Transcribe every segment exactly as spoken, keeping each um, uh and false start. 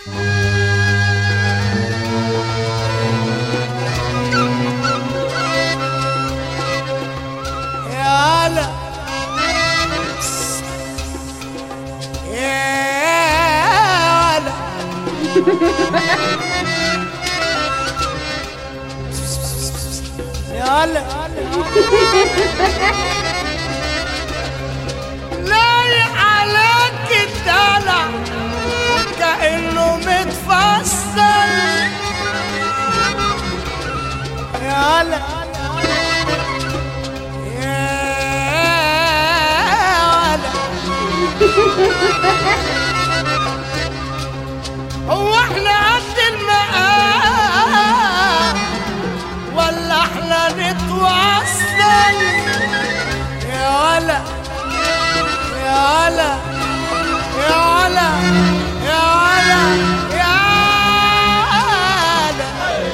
يلا لايق عليك الدلع كأنه متفصل. يلا يلا هو احنا قد المقام ولا احنا نتوصل؟ يا ولا يا ولا يا ولا يا ولا يا ولا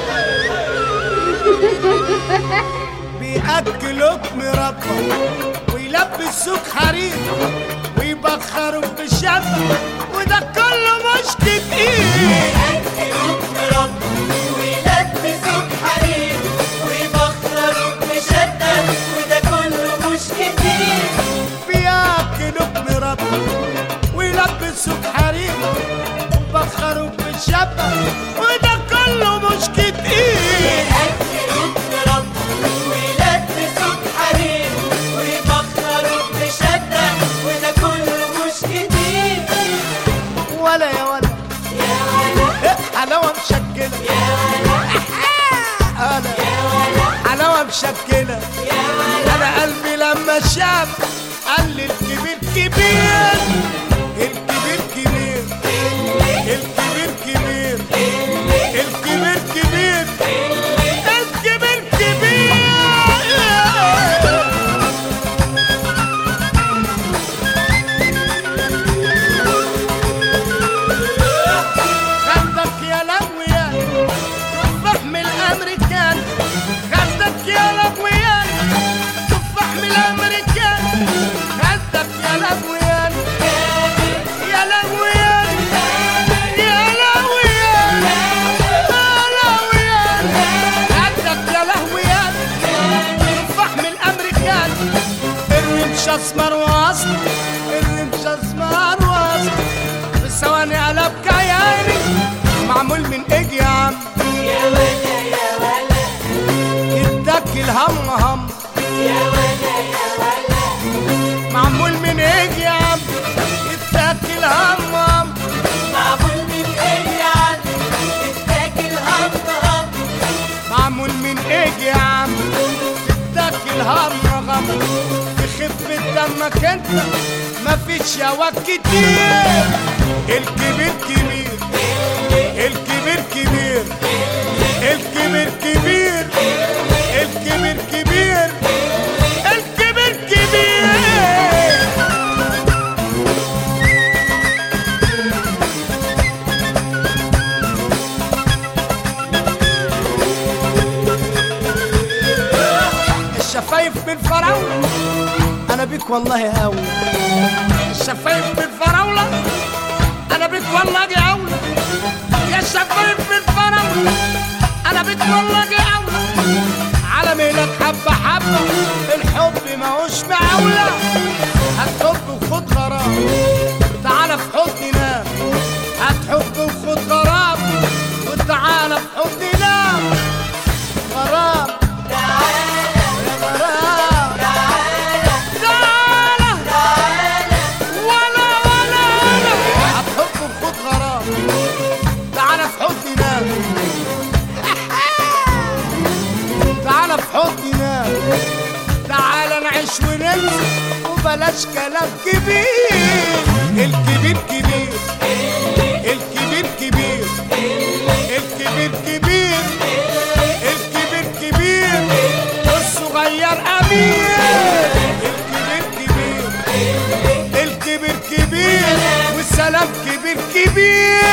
بيأكلوك مربى ويلبسوك حرير ويبخروك بالشبع وده كله مش كتير. بيأكلوك مربى ويلبسوك حرير ويبخروك بشدة وده كله مش كتير. بيأكلوك مربى ويلبسوك حرير ويبخروك بالشبع وده كله مش كتير. بيأكلوك مربى ويلبسوك حرير ويبخروك بشدة وده كله مش كتير. ولا يا ولا يا ولا حلاوة مشكلة يا ولا أنا يا ولا حلاوة مشكلة. يا ولا أنا قلبي لما شاف قال لي الكبير كبير الكبير كبير الكبير كبير الكبير كبير الكبير كبير. خدك يا لهويا تفاح من الامريكان خدك يا لهويا تفاح من الامريكان خدك يا لهويا يا لهويا يا لهويا يا لهويا خدك يا لهويا تفاح من الامريكان. الرمش اسمر واصل الرمش اسمر واصل في ثواني قلب كياني معمول من ايدي يا عم. يا ولا يا ولا يتاكل هم هم يا ولا يا ولا معمول من ايدي يا عم يتاكل هم هم معمول من ايه يعني تتاكل هم هم معمول من ايدي يا عم تتاكل هم هم في خفة دمك انت مفيش يا واد كتير. الكبير كبير الكبير كبير الكبير كبير الكبير كبير الكبير كبير. الشفايف بالفراولة أنا بيك والله هاوي. الشفايف بالفراولة أنا بيك والله دي أولى. يا الشفايف بالفراولة أنا بيك والله دي أولى. على ميلك حبة حبة الحب ماهوش معولة. هتحب وخد غرام تعالى في حضني نام. هتحب وخد غرام وتعالى في حضني نام. غرام تعالى يا غرام تعالى تعالى تعالى ولا ولا ولا هتحب وخد غرام تعالى في حضني نام. تعالى في حضني نام. تعالى نعيش وننسى وبلاش كلام كبير. الكبير كبير الكبير كبير الكبير كبير الكبير كبير والصغير امير. الكبير كبير الكبير كبير والسلام كبير كبير.